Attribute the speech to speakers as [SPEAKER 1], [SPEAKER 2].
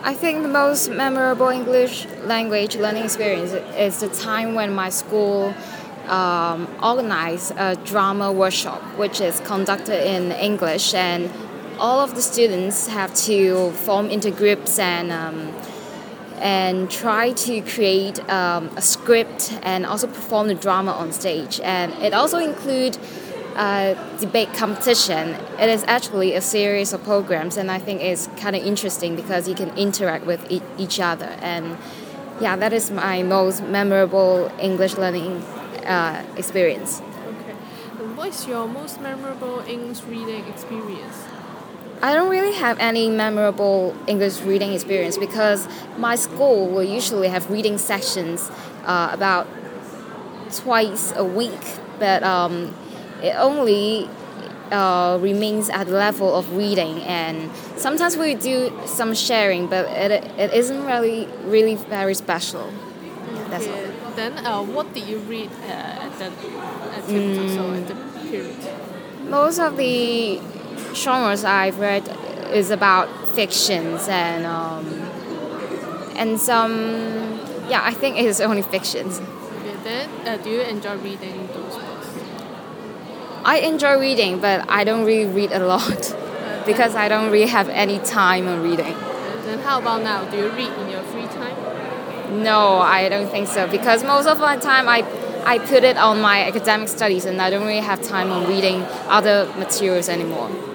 [SPEAKER 1] I think the most memorable English language learning experience is the time when my school organized a drama workshop, which is conducted in English, and all of the students have to form into groups and try to create a script and also perform the drama on stage. And it also includes debate competition. It is actually a series of programs, and I think it's kind of interesting because you can interact with each other. And yeah, that is my most memorable English learning experience.
[SPEAKER 2] Okay. And what is your most memorable English reading experience?
[SPEAKER 1] I don't really have any memorable English reading experience because my school will usually have reading sessions about twice a week, but it only remains at the level of reading, and sometimes we do some sharing, but it isn't really very special. That's all.
[SPEAKER 2] Okay. Then what did you read at the activities or at the period?
[SPEAKER 1] Most of the genres I've read is about fictions and some, yeah, I think it is only fictions.
[SPEAKER 2] Okay. Then do you enjoy reading those books?
[SPEAKER 1] I enjoy reading, but I don't really read a lot because I don't really have any time on reading.
[SPEAKER 2] Then how about now? Do you read in your free time?
[SPEAKER 1] No, I don't think so because most of my time I put it on my academic studies and I don't really have time on reading other materials anymore.